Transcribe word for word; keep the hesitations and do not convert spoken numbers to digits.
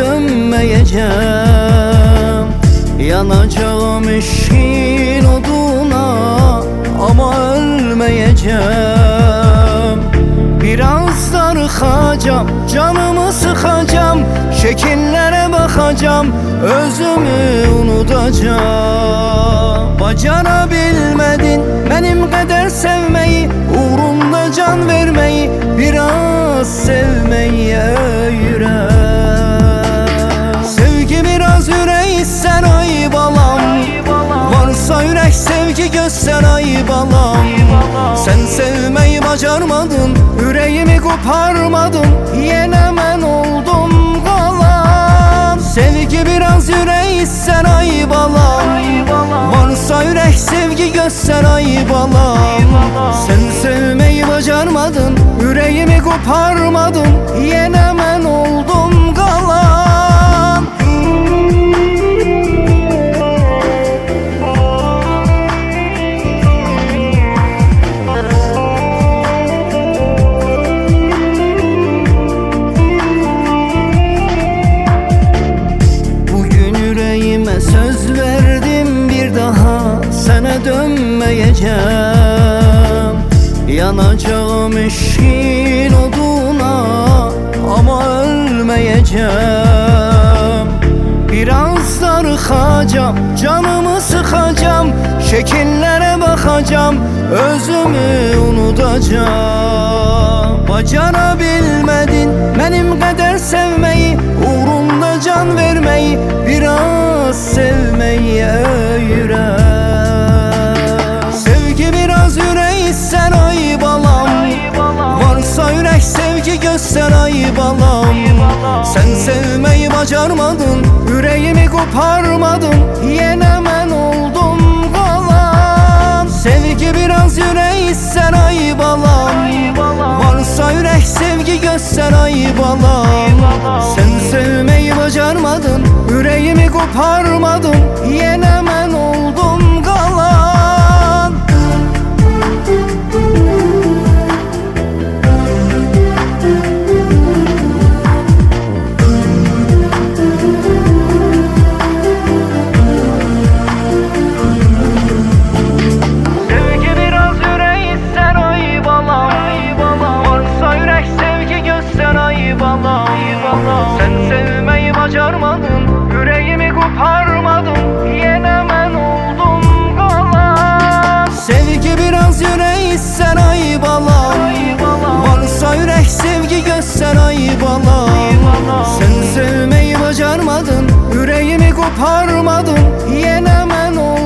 dönmeyeceğim. Yanacağım eşkin oduna ama ölmeyeceğim. Biraz darıxacam, canımı sıxacam, şekillere bakacağım, özümü unutacağım. Bacara bilmedin benim kadar sevmeyi, uğrunda can vermeyi, biraz sevmeyi öğren. Sevgi biraz ürək sən ay balam, varsa ürək sevgi göster ay balam. Sen sevmeyi bacarmadın, yüreğimi koparmadın, yine mən oldum qalan. Sevgi biraz ürək sən ay balam, varsa ürək sevgi göster ay balam. Sen sevmeyi bacarmadın, yüreğimi koparmadın, yine mən oldum qalan. Bugün yüreğime söz verdim, bir daha sana dönmeyeceğim. Yanacağım eşkin oduna ama ölmeyeceğim. Biraz darıxacam, canımı sıxacam, şekillere bakacağım, özümü unutacağım. Bacara bilmedin benim kadar sevmeyi, uğrunda can vermeyi, biraz sevmeyi öğren. Sevgi biraz ürək sən ay balam, varsa ürək sevgi göster ay balam. Sen sevmeyi bacarmadın, yüreğimi koparmadın, yine mən oldum qalan. Sevgi biraz ürək sən ay balam, varsa ürək sevgi göster ay balam. Sen sevmeyi bacarmadın, yüreğimi koparmadın, yine mən oldum qalan. Sevgi biraz ürək sən ay balam, varsa ürək sevgi göster ay balam. Sen sevmeyi bacarmadın, yüreğimi koparmadın, yine mən oldum qalan. Sevgi biraz ürək sən ay balam, varsa ürək sevgi göster ay balam. Sen sevmeyi bacarmadın, yüreğimi koparmadın, yine mən oldum.